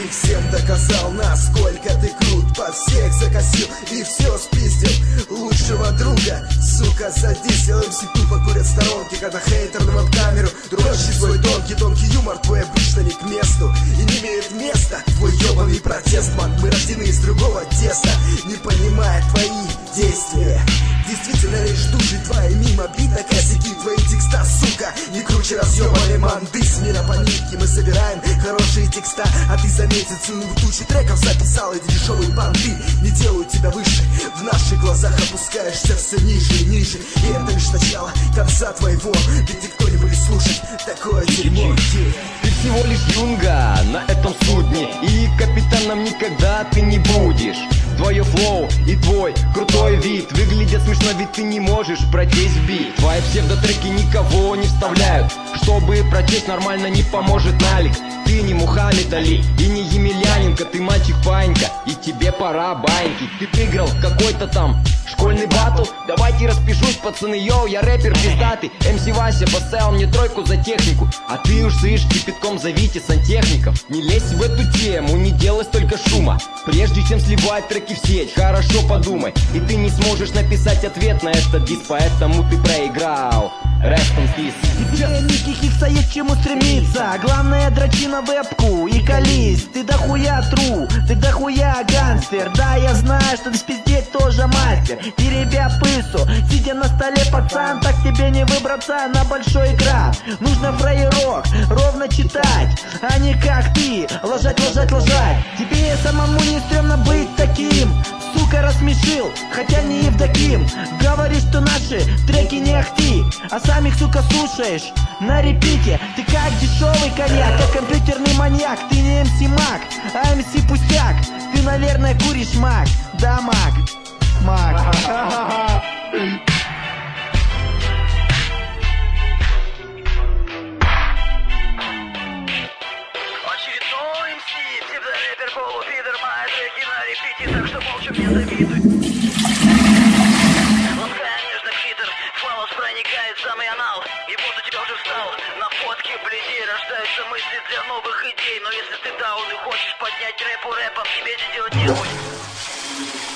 Ты всем доказал, насколько ты крут. Под всех закосил и все спиздил. Лучшего друга, сука, задисел. МС тупо курят в сторонке, когда хейтер на веб-камеру дрочит свой тонкий юмор. Твой обычно не к месту и не имеет места твой ебаный протест, ман. Мы рождены из другого теста, не понимая твои действия. Действительно лишь души твои мимо бита, косяки твои текста, сука, не круче разъебанной манды. С мира по нитке мы собираем хорошие текста, а ты за месяц в тучу треков записал. Эти дешевые банды не делают тебя выше, в наших глазах опускаешься все ниже и ниже. И это лишь начало конца твоего, ведь никто не будет слушать такое дерьмо. Ты всего лишь юнга на этом судне, и капитаном никогда ты не будешь. Твое флоу и твой крутой вид выглядят смешно, ведь ты не можешь прочесть бит. Твои псевдотреки никого не вставляют, чтобы прочесть нормально не поможет налик. Ты не Мухаммед Али и не Емельяненко, ты мальчик-панька, и тебе пора баньки. Ты выиграл какой-то там школьный батл, давайте распишусь, пацаны, йоу, я рэпер пиздатый. МС Вася поставил мне тройку за технику, а ты уж слышь, кипятком зовите сантехников. Не лезь в эту тему, не делай столько шума, прежде чем сливать треки в сеть, хорошо подумай, и ты не сможешь написать ответ на этот диск, поэтому ты проиграл. Rest in peace. Тебе никаких есть к чему стремиться, главное дрочи на вебку и колись. Ты дохуя тру, ты дохуя гангстер. Да, я знаю, что ты спиздеть тоже мастер. Теребя пысу, сидя на столе, пацан, так тебе не выбраться на большой экран. Нужно фраерок ровно читать, а не как ты ложать. Тебе самому не стрёмно быть таким. Сука, рассмешил, хотя не Евдоким. Говоришь, что наши треки не ахти, а сам их, сука, слушаешь на репите. Ты как дешевый коньяк, как компьютерный маньяк. Ты не МС Мак, а МС Пустяк. Ты, наверное, куришь мак. Да, мак. Очередной МС, псевдорэпер, полупидор, мои треки на репите, так что молча мне завидуй. Лаская нежно клитор, фалос проникает в самый анал, и вот у тебя уже встал на фотке бледей. Рождаются мысли для новых идей, но если ты даун и хочешь поднять рэпу рэпом, тебе это делать нехуй.